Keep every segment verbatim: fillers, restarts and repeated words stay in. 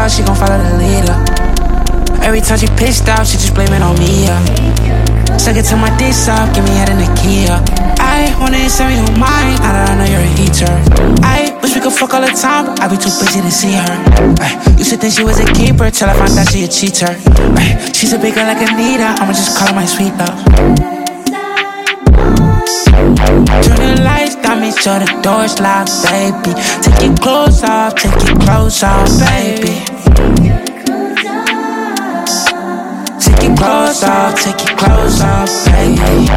dog, she gon' follow the leader. Every time she pissed off, she just blame it on me, yeah. Suck it till my dick soft, give me head in the key, yeah. I wanna send me on mine, now that I know you're a eater. I wish we could fuck all the time, but I be too busy to see her. Ay, used to think she was a keeper, till I found out she a cheater. Ay, she's a big girl like Anita, I'ma just call her my sweet love. Turn the lights down, make sure the door's locked, baby. Take your clothes off, take your clothes off, baby. Take your clothes off, take your clothes off, baby.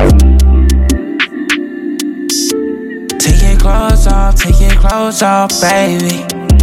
Take your clothes off, take your clothes off, baby.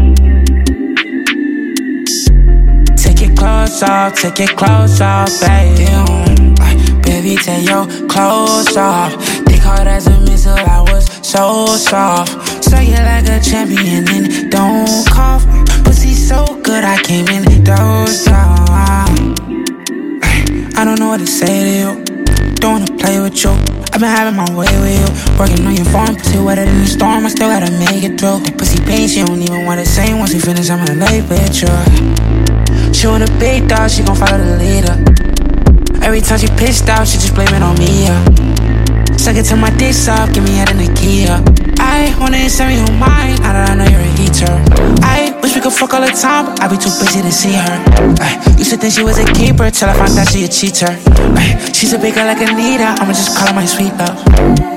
Take your clothes off, take your clothes off, baby. Baby, take your clothes off. Think hard as a missile, I was so soft. So you like a champion and don't cough. Pussy so good, I came in dozed off. I don't know what to say to you. Don't wanna play with you. I've been having my way with you. Working on your phone, pussy wetter than the storm. I still gotta make it through. Pussy pain, she don't even wanna say. Once we finish, I'm gonna lay with you. She want a big dog, she gon' follow the leader. Every time she pissed off, she just blame it on me, yeah. Suck it till my dick soft, give me head in the key, yeah. I wanna send me on mine, now that I know you're a eater. I wish we could fuck all the time, but I be too busy to see her. Ay, used to think she was a keeper, till I found out she a cheater. Ay, she's a big girl like Anita, I'ma just call her my sweet love.